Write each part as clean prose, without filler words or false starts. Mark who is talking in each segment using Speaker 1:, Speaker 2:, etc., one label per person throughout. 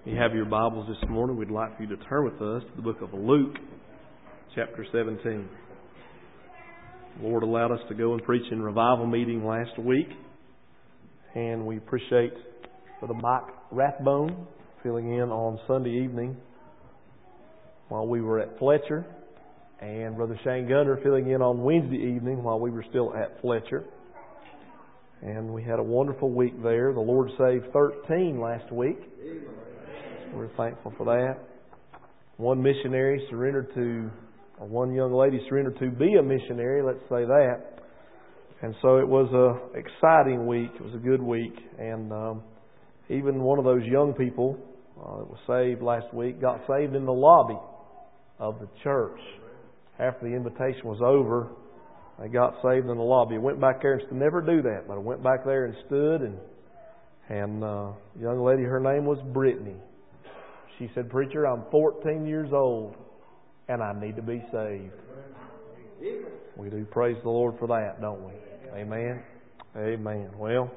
Speaker 1: If you have your Bibles this morning, we'd like for you to turn with us to the book of Luke, chapter 17. The Lord allowed us to go and preach in revival meeting last week, and we appreciate Brother Mike Rathbone filling in on Sunday evening while we were at Fletcher, and Brother Shane Gunner filling in on Wednesday evening while we were still at Fletcher. And we had a wonderful week there. The Lord saved 13 last week. We're thankful for that. One young lady surrendered to be a missionary, let's say that. And so it was an exciting week. It was a good week. And even one of those young people that was saved last week got saved in the lobby of the church. After the invitation was over, they got saved in the lobby. I went back there and to never do that, but I went back there and stood, and a young lady, her name was Brittany. She said, "Preacher, I'm 14 years old and I need to be saved." We do praise the Lord for that, don't we? Amen. Amen. Well,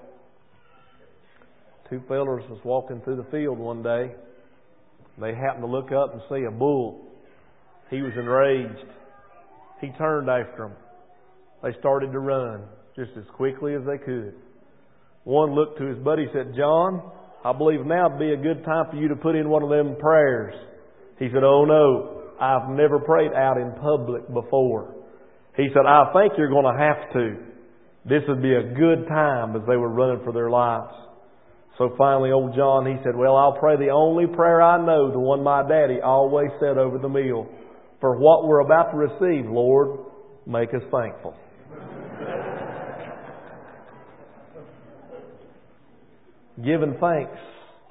Speaker 1: two fellers was walking through the field one day. They happened to look up and see a bull. He was enraged. He turned after them. They started to run just as quickly as they could. One looked to his buddy and said, "John, I believe now would be a good time for you to put in one of them prayers." He said, "Oh no, I've never prayed out in public before." He said, "I think you're going to have to. This would be a good time," as they were running for their lives. So finally, old John, he said, "Well, I'll pray the only prayer I know, the one my daddy always said over the meal. For what we're about to receive, Lord, make us thankful." Giving thanks,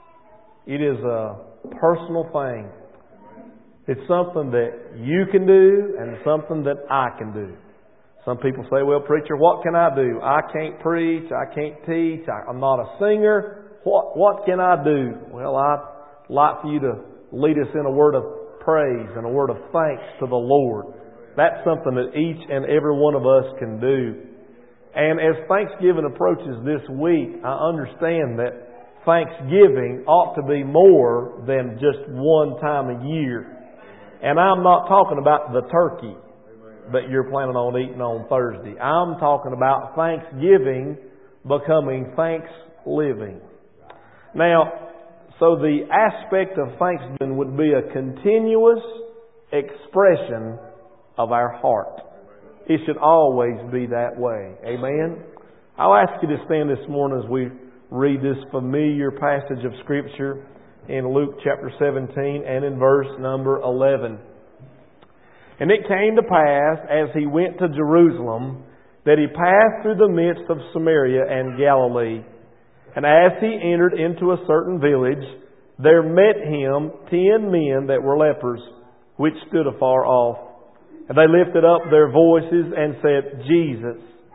Speaker 1: it is a personal thing. It's something that you can do and something that I can do. Some people say, "Well, preacher, what can I do? I can't preach, I can't teach, I'm not a singer. What can I do?" Well, I'd like for you to lead us in a word of praise and a word of thanks to the Lord. That's something that each and every one of us can do. And as Thanksgiving approaches this week, I understand that Thanksgiving ought to be more than just one time a year. And I'm not talking about the turkey that you're planning on eating on Thursday. I'm talking about Thanksgiving becoming thanks-living. Now, so the aspect of Thanksgiving would be a continuous expression of our heart. It should always be that way. Amen? I'll ask you to stand this morning as we read this familiar passage of Scripture in Luke chapter 17 and in verse number 11. "And it came to pass, as he went to Jerusalem, that he passed through the midst of Samaria and Galilee. And as he entered into a certain village, there met him 10 men that were lepers, which stood afar off. And they lifted up their voices and said, 'Jesus,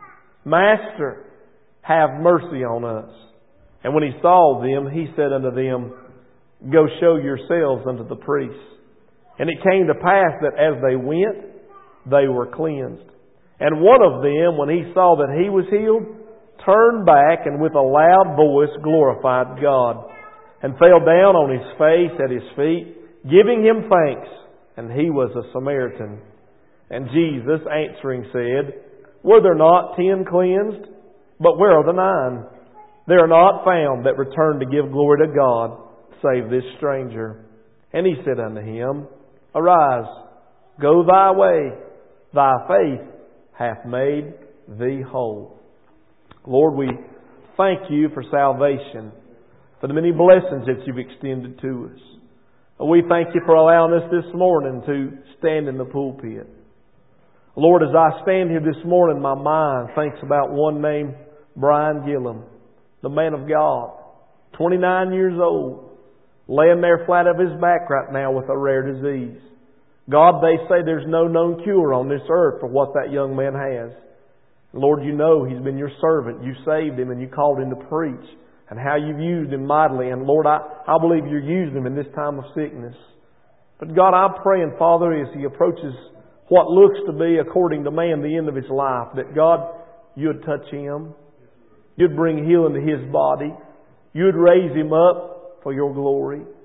Speaker 1: Master, have mercy on us.' And when he saw them, he said unto them, 'Go show yourselves unto the priests.' And it came to pass that as they went, they were cleansed. And one of them, when he saw that he was healed, turned back and with a loud voice glorified God, and fell down on his face at his feet, giving him thanks. And he was a Samaritan. And Jesus answering said, 'Were there not 10 cleansed? But where are the 9? They are not found that returned to give glory to God, save this stranger.' And he said unto him, 'Arise, go thy way, thy faith hath made thee whole.'" Lord, we thank you for salvation, for the many blessings that you've extended to us. We thank you for allowing us this morning to stand in the pulpit. Lord, as I stand here this morning, my mind thinks about one named Brian Gillum, the man of God, 29 years old, laying there flat of his back right now with a rare disease. God, they say there's no known cure on this earth for what that young man has. Lord, you know he's been your servant. You saved him and you called him to preach, and how you've used him mightily. And Lord, I believe you're using him in this time of sickness. But God, I'm praying, Father, as he approaches what looks to be, according to man, the end of his life, that God, you'd touch him. You'd bring healing to his body. You'd raise him up for your glory.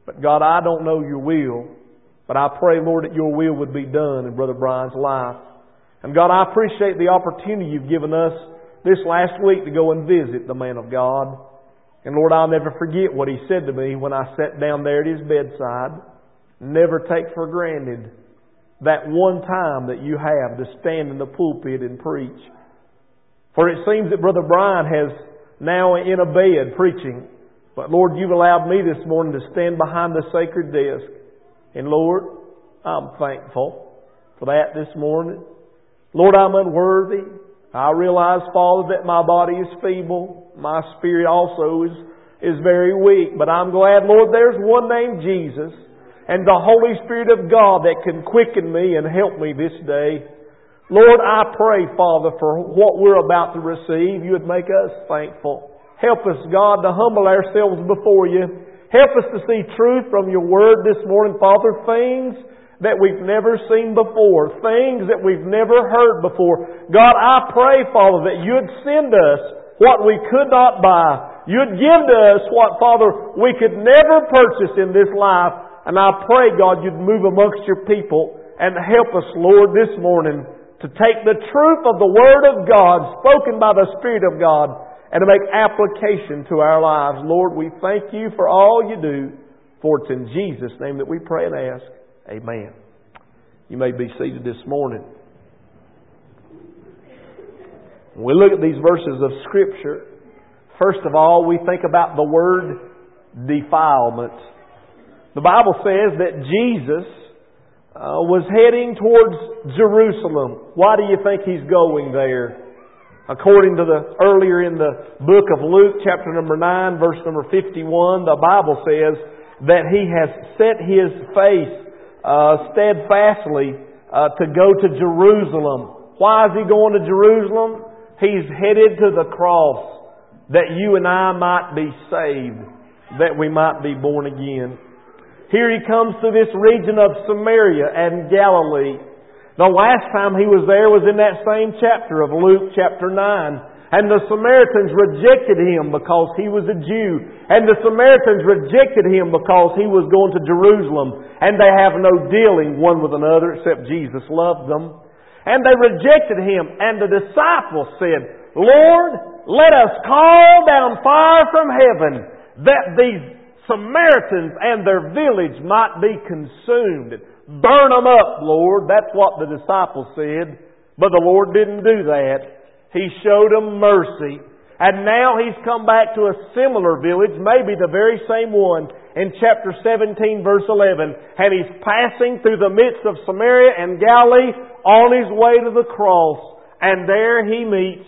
Speaker 1: But God, I don't know your will. But I pray, Lord, that your will would be done in Brother Brian's life. And God, I appreciate the opportunity you've given us this last week to go and visit the man of God. And Lord, I'll never forget what he said to me when I sat down there at his bedside. Never take for granted that one time that you have to stand in the pulpit and preach. For it seems that Brother Brian has now in a bed preaching. But Lord, you've allowed me this morning to stand behind the sacred desk. And Lord, I'm thankful for that this morning. Lord, I'm unworthy. I realize, Father, that my body is feeble. My spirit also is very weak. But I'm glad, Lord, there's one named Jesus and the Holy Spirit of God that can quicken me and help me this day. Lord, I pray, Father, for what we're about to receive, you would make us thankful. Help us, God, to humble ourselves before you. Help us to see truth from your word this morning, Father. Things that we've never seen before. Things that we've never heard before. God, I pray, Father, that you'd send us what we could not buy. You'd give to us what, Father, we could never purchase in this life. And I pray, God, you'd move amongst your people and help us, Lord, this morning to take the truth of the Word of God spoken by the Spirit of God and to make application to our lives. Lord, we thank you for all you do. For it's in Jesus' name that we pray and ask. Amen. You may be seated this morning. When we look at these verses of Scripture, first of all, we think about the word defilement. The Bible says that Jesus was heading towards Jerusalem. Why do you think He's going there? According to earlier in the book of Luke, chapter number 9, verse number 51, the Bible says that He has set His face steadfastly to go to Jerusalem. Why is He going to Jerusalem? He's headed to the cross that you and I might be saved, that we might be born again. Here He comes to this region of Samaria and Galilee. The last time He was there was in that same chapter of Luke chapter 9. And the Samaritans rejected Him because He was a Jew. And the Samaritans rejected Him because He was going to Jerusalem. And they have no dealing one with another except Jesus loved them. And they rejected Him. And the disciples said, Lord, let us call down fire from heaven that these Samaritans and their village might be consumed. Burn them up, Lord. That's what the disciples said. But the Lord didn't do that. He showed them mercy. And now He's come back to a similar village, maybe the very same one, in chapter 17, verse 11. And He's passing through the midst of Samaria and Galilee on His way to the cross. And there He meets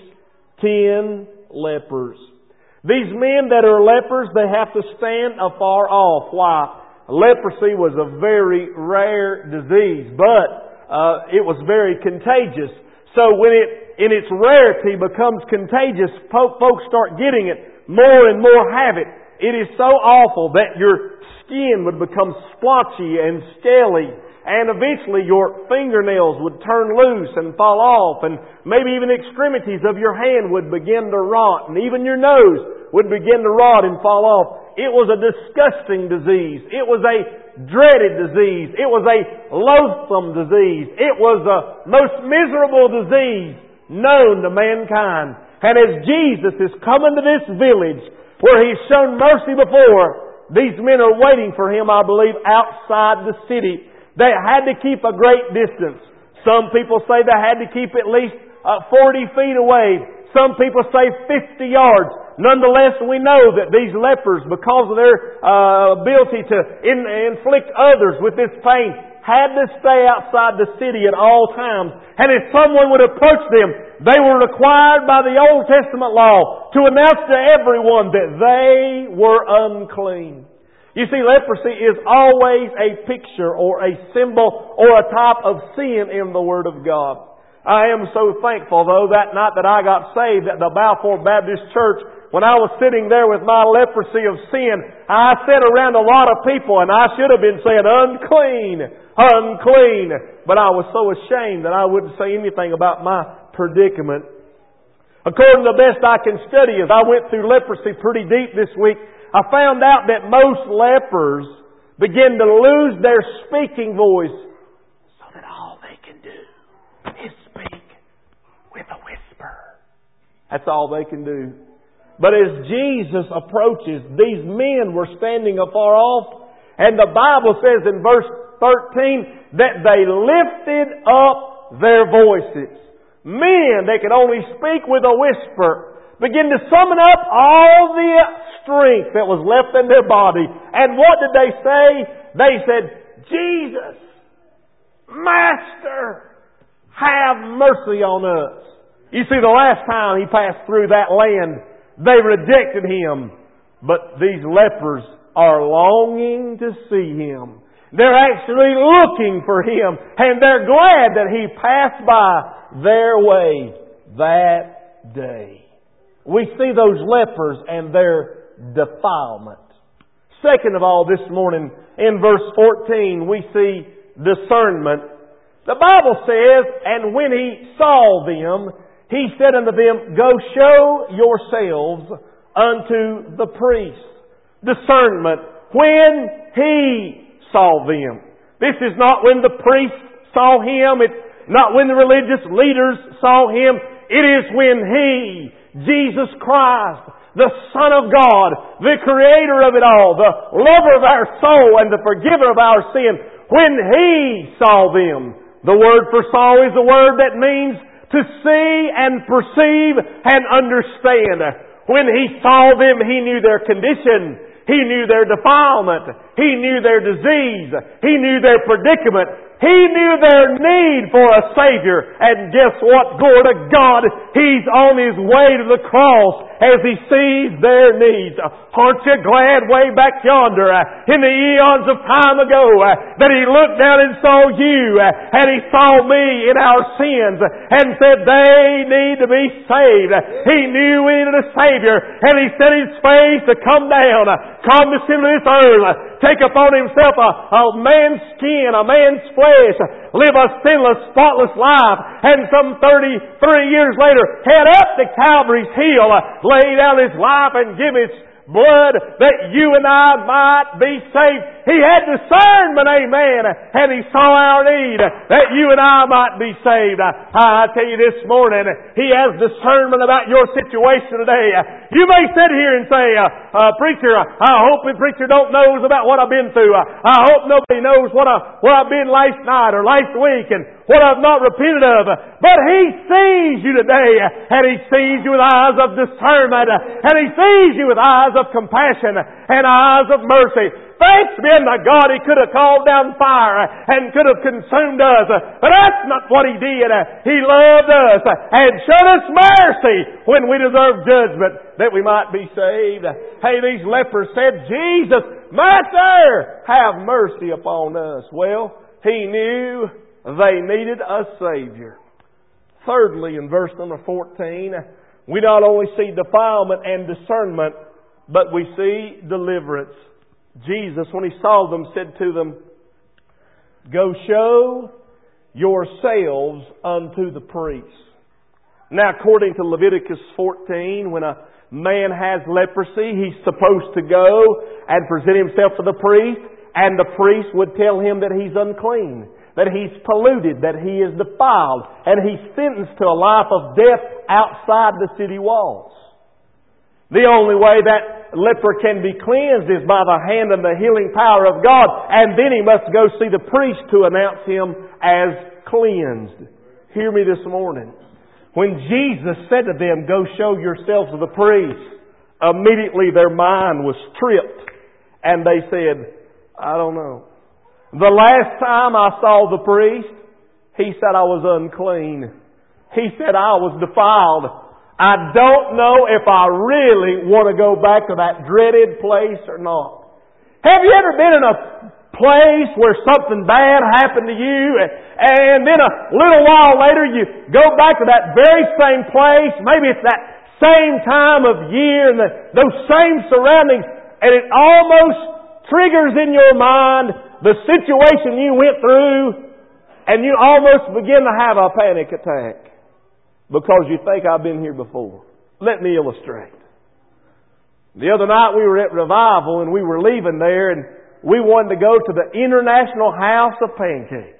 Speaker 1: 10 lepers. These men that are lepers, they have to stand afar off. Why? Leprosy was a very rare disease, but it was very contagious. So when it, in its rarity, becomes contagious, folks start getting it, more and more have it. It is so awful that your skin would become splotchy and scaly, and eventually your fingernails would turn loose and fall off, and maybe even extremities of your hand would begin to rot, and even your nose would begin to rot and fall off. It was a disgusting disease. It was a dreaded disease. It was a loathsome disease. It was the most miserable disease known to mankind. And as Jesus is coming to this village where He's shown mercy before, these men are waiting for Him, I believe, outside the city. They had to keep a great distance. Some people say they had to keep at least 40 feet away. Some people say 50 yards. Nonetheless, we know that these lepers, because of their ability to inflict others with this pain, had to stay outside the city at all times. And if someone would approach them, they were required by the Old Testament law to announce to everyone that they were unclean. You see, leprosy is always a picture or a symbol or a type of sin in the Word of God. I am so thankful, though, that night that I got saved at the Balfour Baptist Church, when I was sitting there with my leprosy of sin, I sat around a lot of people and I should have been saying, unclean, unclean. But I was so ashamed that I wouldn't say anything about my predicament. According to the best I can study, as I went through leprosy pretty deep this week, I found out that most lepers begin to lose their speaking voice so that all they can do is speak with a whisper. That's all they can do. But as Jesus approaches, these men were standing afar off, and the Bible says in verse 13 that they lifted up their voices. Men that could only speak with a whisper begin to summon up all the strength that was left in their body. And what did they say? They said, Jesus, Master, have mercy on us. You see, the last time He passed through that land, they rejected Him. But these lepers are longing to see Him. They're actually looking for Him. And they're glad that He passed by their way that day. We see those lepers and their defilement. Second of all, this morning, in verse 14, we see discernment. The Bible says, and when He saw them, He said unto them, Go show yourselves unto the priests. Discernment. When He saw them. This is not when the priests saw Him. It's not when the religious leaders saw Him. It is when He, Jesus Christ, the Son of God, the Creator of it all, the lover of our soul and the forgiver of our sin, when He saw them. The word for saw is a word that means to see and perceive and understand. When He saw them, He knew their condition. He knew their defilement. He knew their disease. He knew their predicament. He knew their need for a Savior. And guess what? Glory to God. He's on His way to the cross as He sees their needs. Aren't you glad way back yonder in the eons of time ago that He looked down and saw you and He saw me in our sins and said they need to be saved. He knew we needed a Savior and He set His face to come down, condescend to this earth, take upon Himself a man's skin, a man's flesh, live a sinless, spotless life, and some 33 years later head up to Calvary's hill, lay down His life and give His blood that you and I might be saved. He had discernment, amen, and He saw our need that you and I might be saved. I tell you this morning, He has discernment about your situation today. You may sit here and say, Preacher, I hope the preacher don't knows about what I've been through. I hope nobody knows what I've been last night or last week and what I've not repented of. But He sees you today, and He sees you with eyes of discernment, and He sees you with eyes of compassion and eyes of mercy. Thanks be unto God, He could have called down fire and could have consumed us. But that's not what He did. He loved us and showed us mercy when we deserved judgment that we might be saved. Hey, these lepers said, Jesus, Master, have mercy upon us. Well, He knew they needed a Savior. Thirdly, in verse number 14, we not only see defilement and discernment, but we see deliverance. Jesus, when He saw them, said to them, Go show yourselves unto the priests. Now, according to Leviticus 14, when a man has leprosy, he's supposed to go and present himself to the priest, and the priest would tell him that he's unclean, that he's polluted, that he is defiled, and he's sentenced to a life of death outside the city walls. The only way that leper can be cleansed is by the hand and the healing power of God, and then he must go see the priest to announce him as cleansed. Hear me this morning. When Jesus said to them, Go show yourselves to the priest, immediately their mind was tripped, and they said, I don't know. The last time I saw the priest, he said I was unclean. He said I was defiled. I don't know if I really want to go back to that dreaded place or not. Have you ever been in a place where something bad happened to you and then a little while later you go back to that very same place, maybe it's that same time of year and those same surroundings, and it almost triggers in your mind the situation you went through, and you almost begin to have a panic attack because you think I've been here before. Let me illustrate. The other night we were at revival and we were leaving there, and we wanted to go to the International House of Pancakes.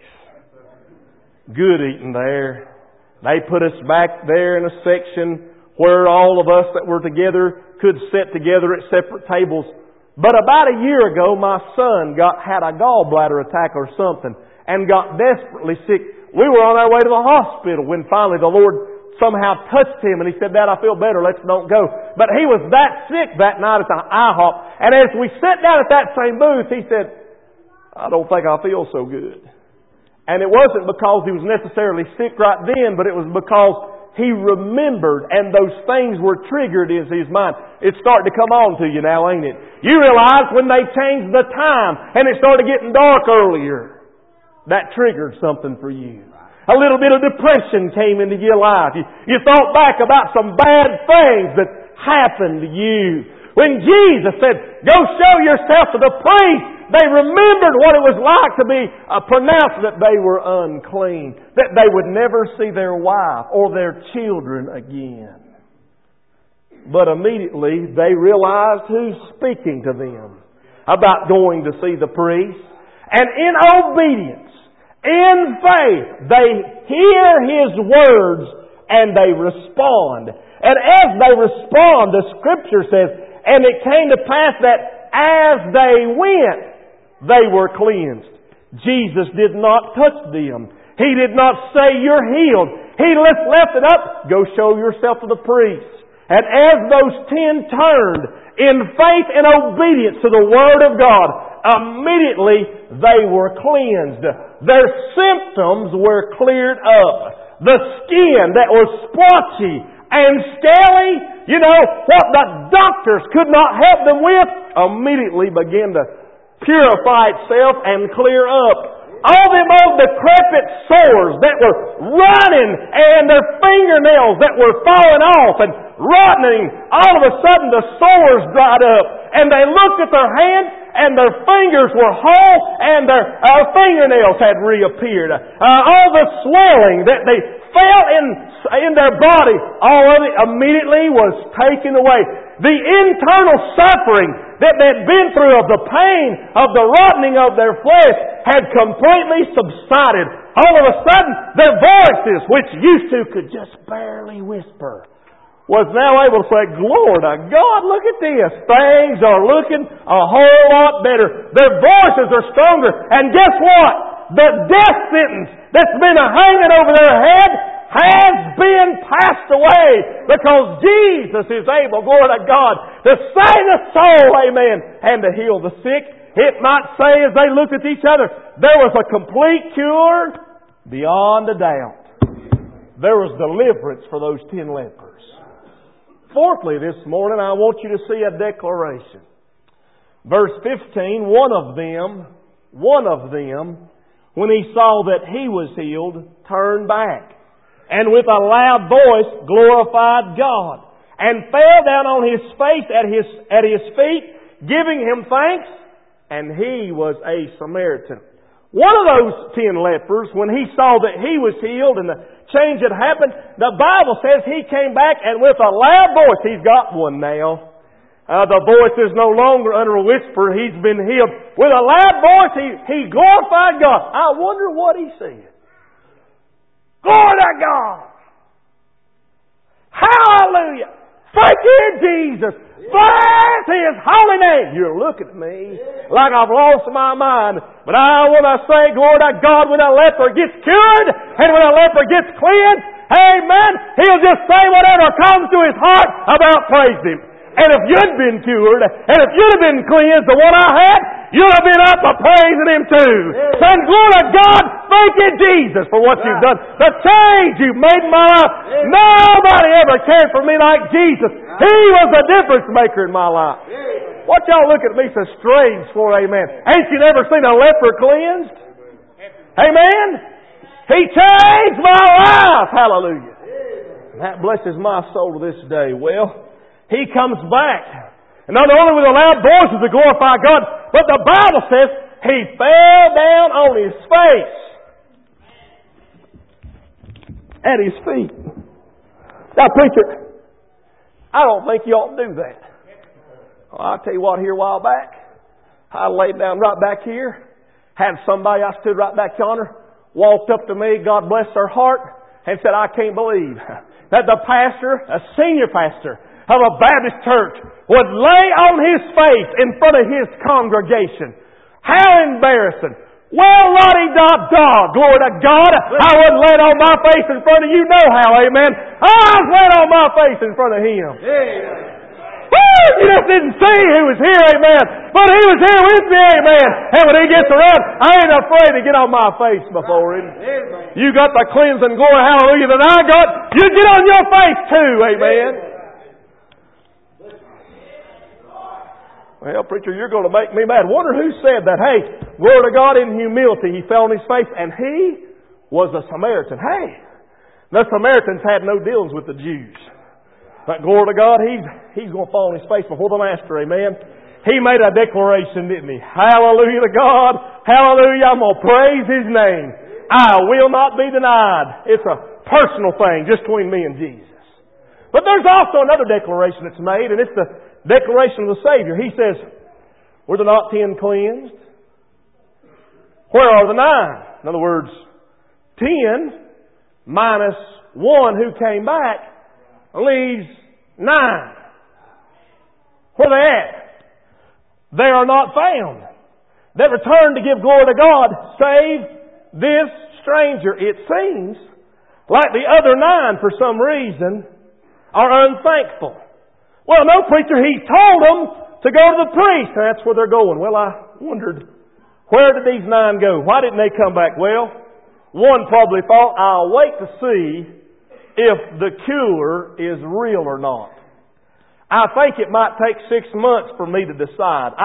Speaker 1: Good eating there. They put us back there in a section where all of us that were together could sit together at separate tables. But about a year ago, my son had a gallbladder attack or something and got desperately sick. We were on our way to the hospital when finally the Lord somehow touched him and he said, "Dad, I feel better. Let's don't go." But he was that sick that night at the IHOP. And as we sat down at that same booth, he said, "I don't think I feel so good." And it wasn't because he was necessarily sick right then, but it was because he remembered and those things were triggered in his mind. It's starting to come on to you now, ain't it? You realize when they changed the time and it started getting dark earlier, that triggered something for you. A little bit of depression came into your life. You thought back about some bad things that happened to you. When Jesus said, "Go show yourself to the priest," they remembered what it was like to be pronounced that they were unclean, that they would never see their wife or their children again. But immediately they realized who's speaking to them about going to see the priest. And in obedience, in faith, they hear His words and they respond. And as they respond, the Scripture says, "And it came to pass that as they went, they were cleansed." Jesus did not touch them. He did not say, "You're healed." He left it up, "Go show yourself to the priest." And as those 10 turned in faith and obedience to the Word of God, immediately they were cleansed. Their symptoms were cleared up. The skin that was splotchy and scaly, what the doctors could not help them with, immediately began to purify itself and clear up. All them old decrepit sores that were running and their fingernails that were falling off and rotting, all of a sudden the sores dried up and they looked at their hands and their fingers were whole and their fingernails had reappeared. All the swelling that they felt in their body, all of it immediately was taken away. The internal suffering that they'd been through of the pain of the rotting of their flesh had completely subsided. All of a sudden, their voices, which used to could just barely whisper, was now able to say, "Glory to God, look at this. Things are looking a whole lot better." Their voices are stronger. And guess what? The death sentence that's been hanging over their head has been passed away because Jesus is able, glory to God, to save the soul, amen, and to heal the sick. It might say as they looked at each other, there was a complete cure beyond a doubt. There was deliverance for those 10 lepers. Fourthly, this morning, I want you to see a declaration. Verse 15, one of them, when he saw that he was healed, turned back, and with a loud voice glorified God, and fell down on his face at his feet, giving Him thanks, and he was a Samaritan. One of those 10 lepers, when he saw that he was healed and the change had happened, the Bible says he came back and with a loud voice, he's got one now. The voice is no longer under a whisper, he's been healed. With a loud voice, he glorified God. I wonder what he said. Glory to God! Hallelujah! Thank you, Jesus! Bless His holy name! You're looking at me like I've lost my mind. But I want to say, glory to God, when a leper gets cured and when a leper gets cleansed, amen, he'll just say whatever comes to his heart about praise Him. And if you'd been cured, and if you'd have been cleansed, the one I had, you'd have been up praising Him too. Saying, glory to God, thank you, Jesus, for what You've done. The change You've made in my life. Nobody ever cared for me like Jesus. He was the difference maker in my life. What y'all look at me so strange for, amen? Ain't you never seen a leper cleansed? Amen? He changed my life. Hallelujah. And that blesses my soul to this day. Well, he comes back. And not only with a loud voice to glorify God, but the Bible says he fell down on his face at His feet. Now, preacher, I don't think you ought to do that. Well, I'll tell you what, here a while back,
Speaker 2: I laid down right back here. Had somebody, I stood right back yonder, walked up to me, God bless their heart, and said, I can't believe that the pastor, a senior pastor of a Baptist church, would lay on his face in front of his congregation. How embarrassing. Well, la-di-da-da, glory to God. I wouldn't lay on my face in front of you, no how, amen. I was laying on my face in front of him. Woo! You just didn't see who was here, amen. But he was here with me, amen. And when he gets around, I ain't afraid to get on my face before him. You got the cleansing glory, hallelujah, that I got. You get on your face too, amen. Well, preacher, you're going to make me mad. Wonder who said that. Hey, glory to God, in humility, he fell on his face, and he was a Samaritan. Hey, the Samaritans had no dealings with the Jews. But glory to God, he's going to fall on his face before the Master, amen. He made a declaration, didn't he? Hallelujah to God. Hallelujah. I'm going to praise His name. I will not be denied. It's a personal thing just between me and Jesus. But there's also another declaration that's made, and it's the declaration of the Savior. He says, were there not 10 cleansed? Where are the 9? In other words, 10 minus 1 who came back leaves 9. Where are they at? They are not found. That returned to give glory to God, save this stranger. It seems like the other 9, for some reason, are unthankful. Well, no, preacher, he told them to go to the priest. That's where they're going. Well, I wondered, where did these 9 go? Why didn't they come back? Well, one probably thought, I'll wait to see if the cure is real or not. I think it might take 6 months for me to decide.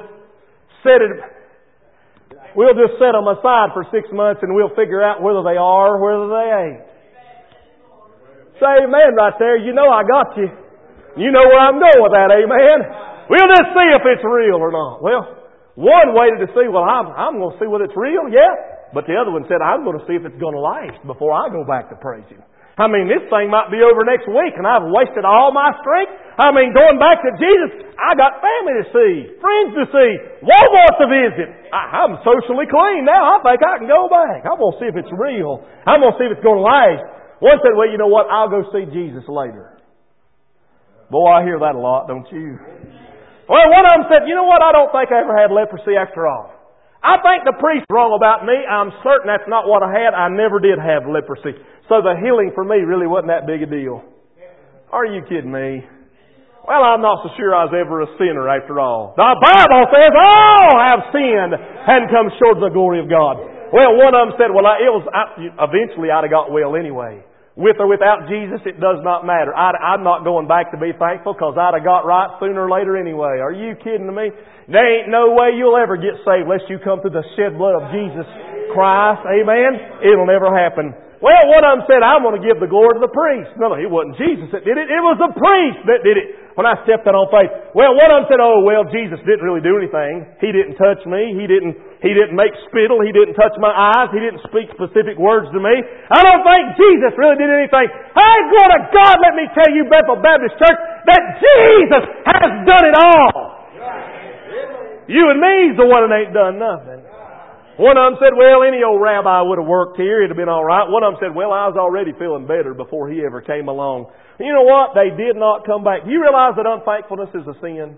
Speaker 2: We'll just set them aside for 6 months and we'll figure out whether they are or whether they ain't. Say amen right there. You know I got you. You know where I'm going with that, amen. We'll just see if it's real or not. Well, one waited to see, I'm going to see whether it's real, yeah. But the other one said, I'm going to see if it's going to last before I go back to praise Him. I mean, this thing might be over next week and I've wasted all my strength. I mean, going back to Jesus, I got family to see, friends to see, Walmart to visit. I'm socially clean now. I think I can go back. I'm going to see if it's real. I'm going to see if it's going to last. One said, well, you know what? I'll go see Jesus later. Boy, I hear that a lot, don't you? Well, one of them said, you know what? I don't think I ever had leprosy after all. I think the priest's wrong about me. I'm certain that's not what I had. I never did have leprosy. So the healing for me really wasn't that big a deal. Are you kidding me? Well, I'm not so sure I was ever a sinner after all. The Bible says all have sinned and come short of the glory of God. Well, one of them said, eventually I'd have got well anyway. With or without Jesus, it does not matter. I'm not going back to be thankful because I'd have got right sooner or later anyway. Are you kidding me? There ain't no way you'll ever get saved unless you come through the shed blood of Jesus Christ. Amen? It'll never happen. Well, one of them said, I'm going to give the glory to the priest. No, it wasn't Jesus that did it. It was the priest that did it when I stepped out on faith. Well, one of them said, Jesus didn't really do anything. He didn't touch me. He didn't make spittle. He didn't touch my eyes. He didn't speak specific words to me. I don't think Jesus really did anything. Hey, glory to God, let me tell you, Bethel Baptist Church, that Jesus has done it all. You and me's the one that ain't done nothing. One of them said, well, any old rabbi would have worked here. It'd have been all right. One of them said, well, I was already feeling better before he ever came along. You know what? They did not come back. Do you realize that unthankfulness is a sin?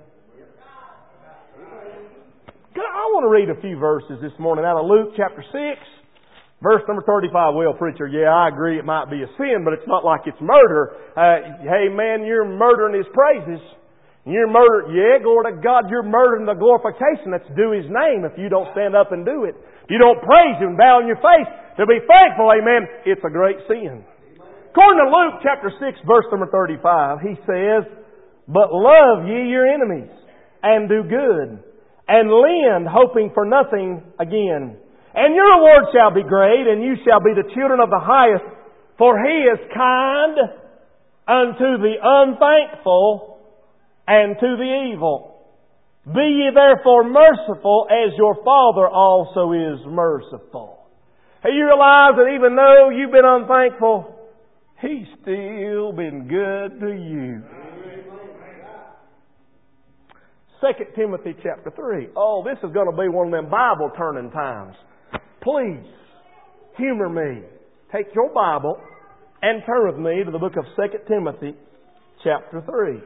Speaker 2: I want to read a few verses this morning out of Luke chapter 6, verse number 35. Well, preacher, yeah, I agree it might be a sin, but it's not like it's murder. Hey, man, you're murdering His praises. You're glory to God, you're murdering the glorification that's due His name if you don't stand up and do it. If you don't praise Him and bow on your face to be thankful, amen, it's a great sin. According to Luke chapter 6, verse number 35, he says, but love ye your enemies, and do good, and lend, hoping for nothing again. And your reward shall be great, and you shall be the children of the highest, for He is kind unto the unthankful and to the evil. Be ye therefore merciful as your Father also is merciful. Hey, you realize that even though you've been unthankful, He's still been good to you. 2 Timothy chapter 3. Oh, this is going to be one of them Bible turning times. Please, humor me. Take your Bible and turn with me to the book of 2 Timothy chapter 3.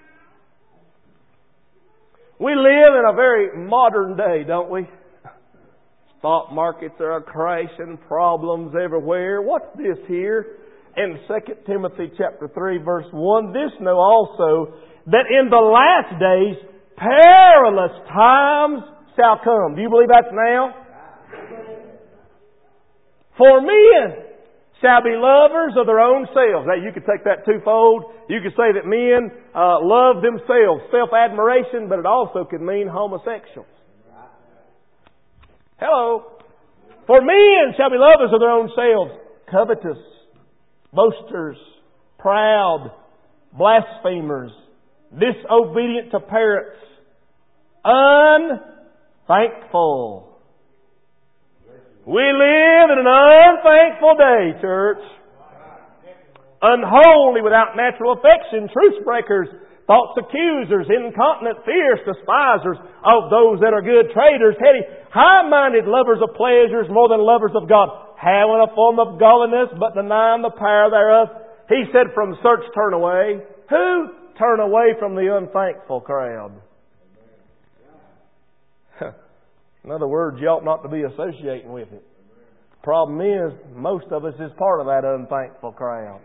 Speaker 2: We live in a very modern day, don't we? Stock markets are crashing, problems everywhere. What's this here in 2 Timothy chapter 3 verse 1? This know also that in the last days perilous times shall come. Do you believe that's now? For men shall be lovers of their own selves. Now, you could take that twofold. You could say that men love themselves, self-admiration, but it also could mean homosexuals. Hello. For men shall be lovers of their own selves, covetous, boasters, proud, blasphemers, disobedient to parents, unthankful. We live in an unthankful day, church. Unholy, without natural affection, truce breakers, false accusers, incontinent, fierce, despisers of those that are good, traitors, heady, high-minded, lovers of pleasures more than lovers of God, having a form of godliness, but denying the power thereof. He said, from such turn away. Who? Turn away from the unthankful crowd. In other words, you ought not to be associating with it. Problem is, most of us is part of that unthankful crowd.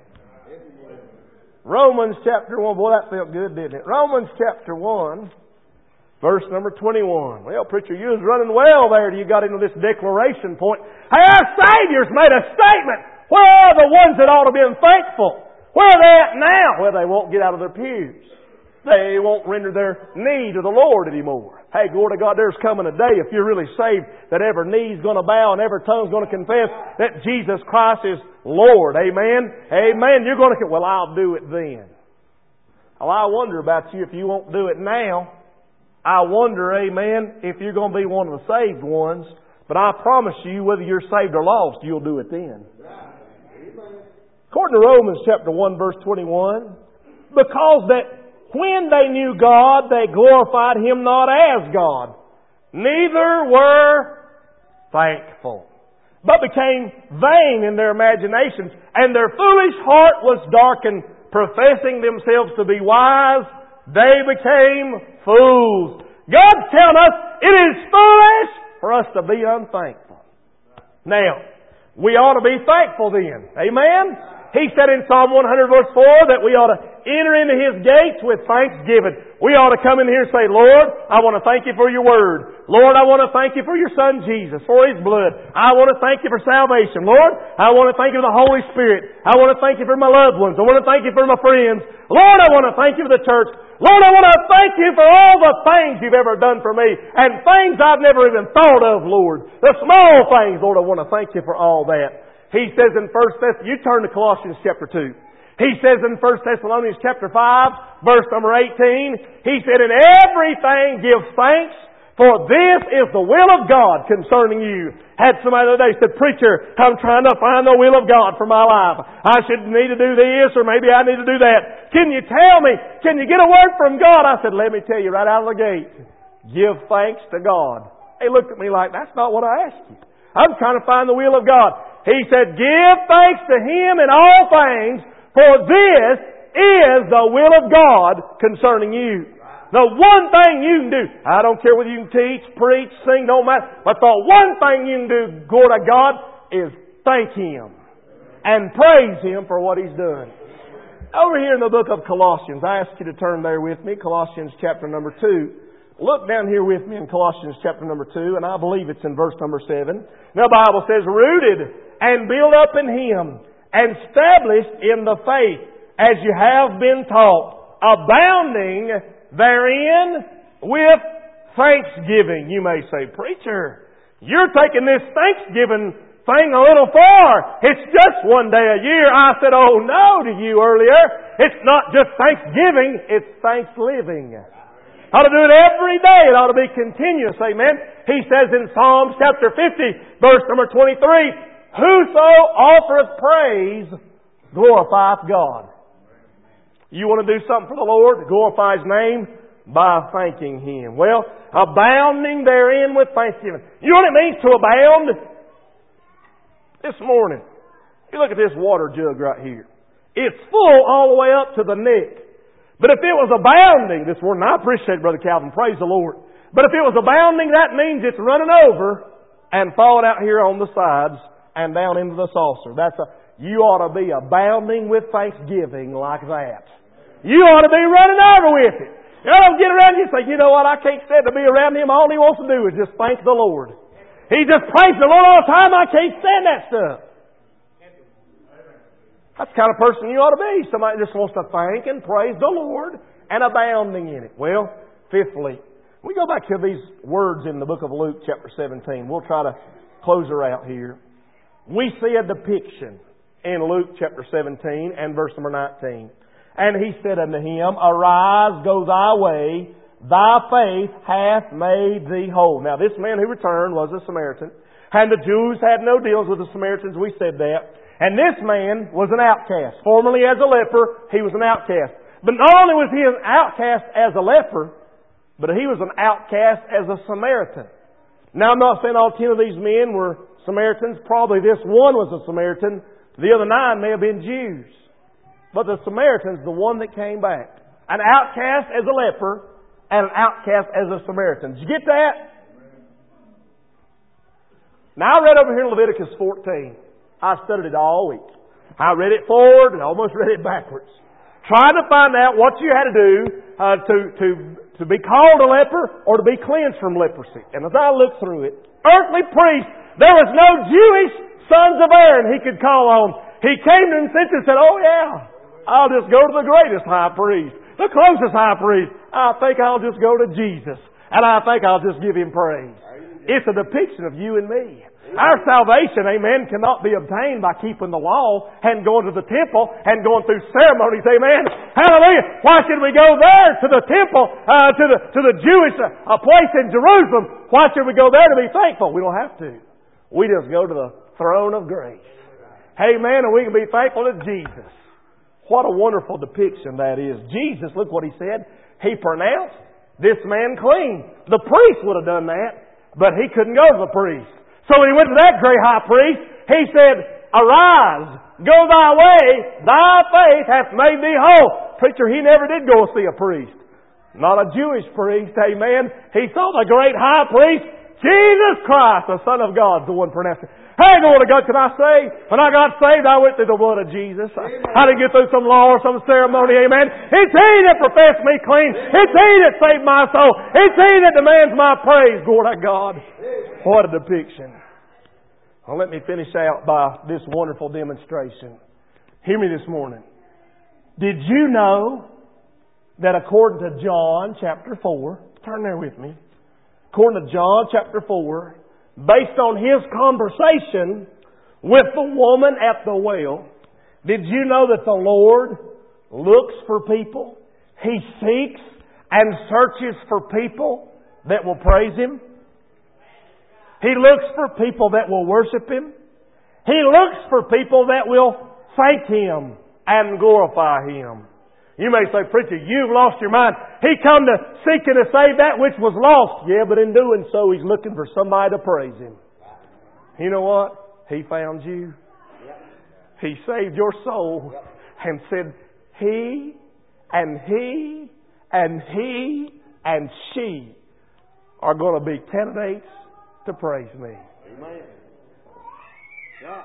Speaker 2: Romans chapter 1. Boy, that felt good, didn't it? Romans chapter 1, verse number 21. Well, preacher, you was running well there till you got into this declaration point. Hey, our Savior's made a statement. Where are the ones that ought to be thankful? Where are they at now? Well, they won't get out of their pews. They won't render their knee to the Lord anymore. Hey, glory to God, there's coming a day, if you're really saved, that every knee's going to bow and every tongue's going to confess that Jesus Christ is Lord. Amen? Amen. You're going to... Well, I'll do it then. Well, I wonder about you if you won't do it now. I wonder, amen, if you're going to be one of the saved ones. But I promise you, whether you're saved or lost, you'll do it then. According to Romans chapter 1, verse 21, because that when they knew God, they glorified Him not as God, neither were thankful, but became vain in their imaginations, and their foolish heart was darkened. Professing themselves to be wise, they became fools. God's telling us it is foolish for us to be unthankful. Now, we ought to be thankful then. Amen? He said in Psalm 100 verse 4 that we ought to enter into His gates with thanksgiving. We ought to come in here and say, Lord, I want to thank You for Your Word. Lord, I want to thank You for Your Son Jesus, for His blood. I want to thank You for salvation. Lord, I want to thank You for the Holy Spirit. I want to thank You for my loved ones. I want to thank You for my friends. Lord, I want to thank You for the church. Lord, I want to thank You for all the things You've ever done for me and things I've never even thought of, Lord. The small things, Lord, I want to thank You for all that. He says in 1 Thessalonians, you turn to Colossians chapter 2. He says in 1 Thessalonians chapter 5, verse number 18, he said, in everything give thanks, for this is the will of God concerning you. Had somebody the other day said, preacher, I'm trying to find the will of God for my life. I should need to do this, or maybe I need to do that. Can you tell me? Can you get a word from God? I said, let me tell you right out of the gate. Give thanks to God. He looked at me like, that's not what I asked you. I'm trying to find the will of God. He said, give thanks to Him in all things, for this is the will of God concerning you. The one thing you can do, I don't care whether you can teach, preach, sing, don't matter, but the one thing you can do, glory to God, is thank Him and praise Him for what He's done. Over here in the book of Colossians, I ask you to turn there with me, Colossians chapter number 2. Look down here with me in Colossians chapter number 2, and I believe it's in verse number 7. Now the Bible says, rooted and built up in Him, and established in the faith, as you have been taught, abounding therein with thanksgiving. You may say, preacher, you're taking this Thanksgiving thing a little far. It's just one day a year. I said, oh no to you earlier. It's not just Thanksgiving, it's thanks-living. Ought to do it every day. It ought to be continuous. Amen. He says in Psalms chapter 50, verse number 23, whoso offereth praise glorifieth God. You want to do something for the Lord, glorify His name? by thanking Him. Well, abounding therein with thanksgiving. You know what it means to abound? This morning, you look at this water jug right here. It's full all the way up to the neck. But if it was abounding this morning, I appreciate it, Brother Calvin, praise the Lord. But if it was abounding, that means it's running over and falling out here on the sides and down into the saucer. You ought to be abounding with thanksgiving like that. You ought to be running over with it. You don't get around you and say, you know what, I can't stand to be around him. All he wants to do is just thank the Lord. He just prays the Lord all the time. I can't stand that stuff. That's the kind of person you ought to be. Somebody just wants to thank and praise the Lord and abounding in it. Well, fifthly, we go back to these words in the book of Luke chapter 17. We'll try to close her out here. We see a depiction in Luke chapter 17 and verse number 19. And he said unto him, Arise, go thy way, thy faith hath made thee whole. Now this man who returned was a Samaritan, and the Jews had no deals with the Samaritans, we said that. And this man was an outcast. Formerly as a leper, he was an outcast. But not only was he an outcast as a leper, but he was an outcast as a Samaritan. Now I'm not saying all 10 of these men were Samaritans. Probably this one was a Samaritan. The other 9 may have been Jews. But the Samaritan's the one that came back. An outcast as a leper and an outcast as a Samaritan. Did you get that? Now I read over here in Leviticus 14. I studied it all week. I read it forward and almost read it backwards. Trying to find out what you had to do to be called a leper or to be cleansed from leprosy. And as I looked through it, earthly priest, there was no Jewish sons of Aaron he could call on. He came to him and said, oh yeah, I'll just go to the greatest high priest, the closest high priest. I think I'll just go to Jesus. And I think I'll just give Him praise. It's a depiction of you and me. Our salvation, amen, cannot be obtained by keeping the law and going to the temple and going through ceremonies, amen. Hallelujah. Why should we go there to the temple, to the Jewish place in Jerusalem? Why should we go there to be thankful? We don't have to. We just go to the throne of grace. Amen. And we can be thankful to Jesus. What a wonderful depiction that is. Jesus, look what He said. He pronounced this man clean. The priest would have done that, but he couldn't go to the priest. So when he went to that great high priest, he said, Arise, go thy way, thy faith hath made thee whole. Preacher, he never did go see a priest. Not a Jewish priest, amen. He saw the great high priest, Jesus Christ, the Son of God, the one pronounced it. Hey, glory to God, can I say, when I got saved, I went through the blood of Jesus. I didn't get through some law or some ceremony, amen. It's He that professed me clean. It's He that saved my soul. It's He that demands my praise, glory to God. What a depiction. Well, let me finish out by this wonderful demonstration. Hear me this morning. Did you know that according to John chapter 4, turn there with me, according to John chapter 4, based on his conversation with the woman at the well, did you know that the Lord looks for people? He seeks and searches for people that will praise Him. He looks for people that will worship Him. He looks for people that will thank Him and glorify Him. You may say, Preacher, you've lost your mind. He come to seek and to save that which was lost. Yeah, but in doing so, He's looking for somebody to praise Him. You know what? He found you. He saved your soul and said, He and He and He and she are going to be candidates to praise me. Amen. Yeah.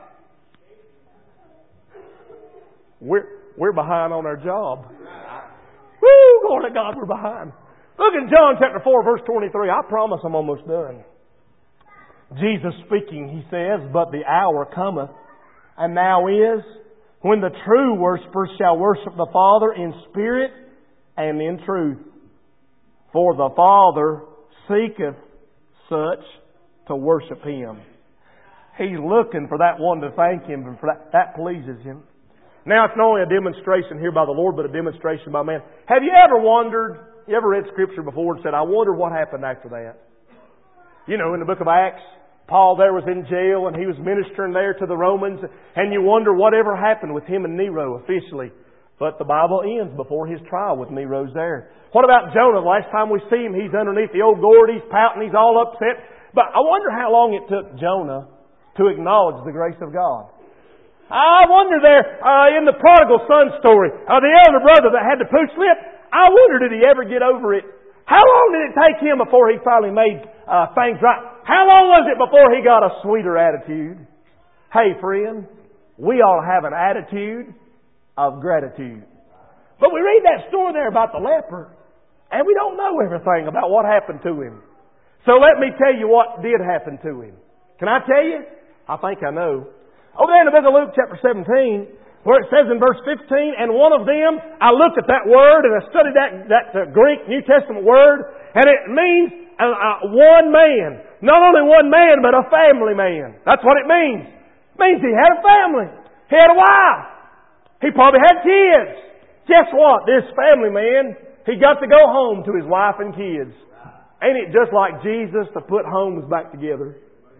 Speaker 2: We're behind on our job. Woo! Glory to God, we're behind. Look in John chapter 4, verse 23. I promise I'm almost done. Jesus speaking, He says, But the hour cometh, and now is, when the true worshippers shall worship the Father in spirit and in truth. For the Father seeketh such to worship Him. He's looking for that one to thank Him, and for that pleases Him. Now, it's not only a demonstration here by the Lord, but a demonstration by man. Have you ever wondered, you ever read Scripture before and said, I wonder what happened after that? You know, in the book of Acts, Paul there was in jail and he was ministering there to the Romans, and you wonder whatever happened with him and Nero officially. But the Bible ends before his trial with Nero's there. What about Jonah? The last time we see him, he's underneath the old gourd, he's pouting, he's all upset. But I wonder how long it took Jonah to acknowledge the grace of God. I wonder there, in the prodigal son story, the elder brother that had the poo slip, I wonder did he ever get over it? How long did it take him before he finally made things right? How long was it before he got a sweeter attitude? Hey friend, we all have an attitude of gratitude. But we read that story there about the leper, and we don't know everything about what happened to him. So let me tell you what did happen to him. Can I tell you? I think I know. Over there in the book of Luke chapter 17, where it says in verse 15, and one of them, I looked at that word and I studied that Greek New Testament word, and it means one man. Not only one man, but a family man. That's what it means. It means he had a family. He had a wife. He probably had kids. Guess what? This family man, he got to go home to his wife and kids. Ain't it just like Jesus to put homes back together?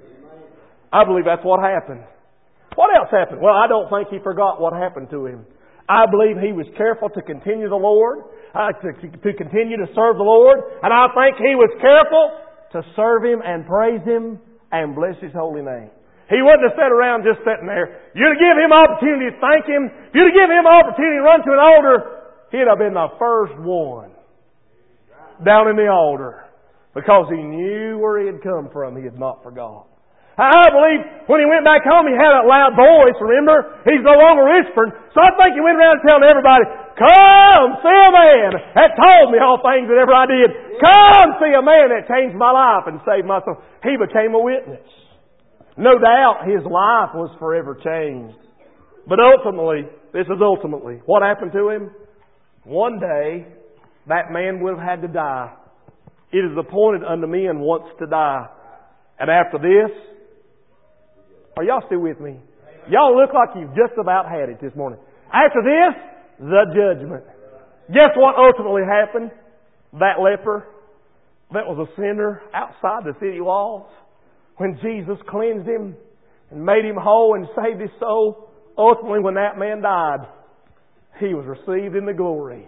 Speaker 2: I believe that's what happened. What else happened? Well, I don't think he forgot what happened to him. I believe he was careful to continue the Lord, to continue to serve the Lord. And I think he was careful to serve Him and praise Him and bless His holy name. He wouldn't have sat around just sitting there. You'd have given him opportunity to thank Him. If you'd have given him opportunity to run to an altar, he'd have been the first one down in the altar. Because he knew where he had come from. He had not forgot. I believe when he went back home, he had a loud voice, remember? He's no longer whispering. So I think he went around telling everybody, come see a man that told me all things that ever I did. Come see a man that changed my life and saved my soul. He became a witness. No doubt his life was forever changed. But ultimately, this is ultimately, what happened to him? One day, that man would have had to die. It is appointed unto men once to die. And after this, are y'all still with me? Y'all look like you've just about had it this morning. After this, the judgment. Guess what ultimately happened? That leper, that was a sinner outside the city walls, when Jesus cleansed him and made him whole and saved his soul, ultimately when that man died, he was received in the glory.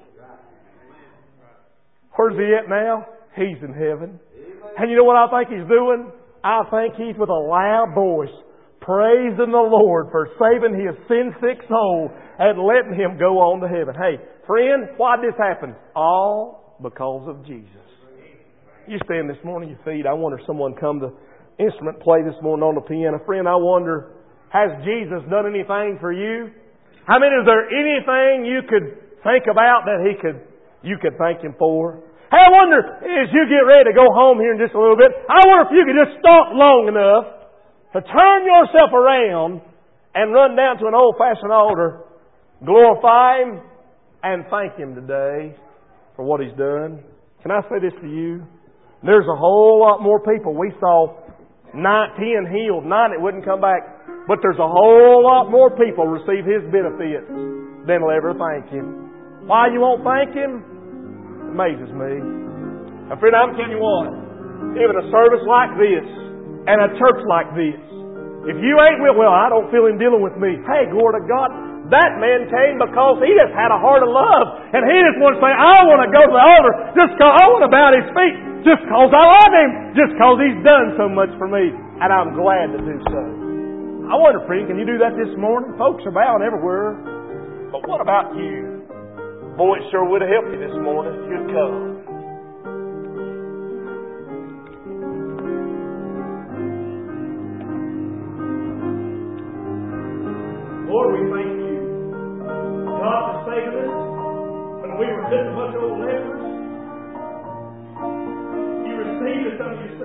Speaker 2: Where's he at now? He's in heaven. And you know what I think he's doing? I think he's with a loud voice praising the Lord for saving his sin-sick soul and letting him go on to heaven. Hey, friend, why did this happen? All because of Jesus. You stand this morning, your feet. I wonder if someone come to instrument play this morning on the piano. Friend, I wonder, has Jesus done anything for you? I mean, is there anything you could think about that you could thank Him for? Hey, I wonder, as you get ready to go home here in just a little bit, I wonder if you could just stop long enough to turn yourself around and run down to an old-fashioned altar, glorify Him, and thank Him today for what He's done. Can I say this to you? There's a whole lot more people. We saw 10 healed, 9 that wouldn't come back. But there's a whole lot more people receive His benefits than will ever thank Him. Why you won't thank Him? Amazes me. Now friend, I'm telling you what, even a service like this and a church like this, if you ain't well, I don't feel Him dealing with me. Hey, glory to God, that man came because he just had a heart of love. And he just wants to say, I want to go to the altar just because I want to bow at His feet, just because I love Him, just because He's done so much for me. And I'm glad to do so. I wonder, friend, can you do that this morning? Folks are bowing everywhere. But what about you? Boy, it sure would have helped you this morning if you'd come. Lord, we thank You, God, for saving us when we were just a bunch of old lepers.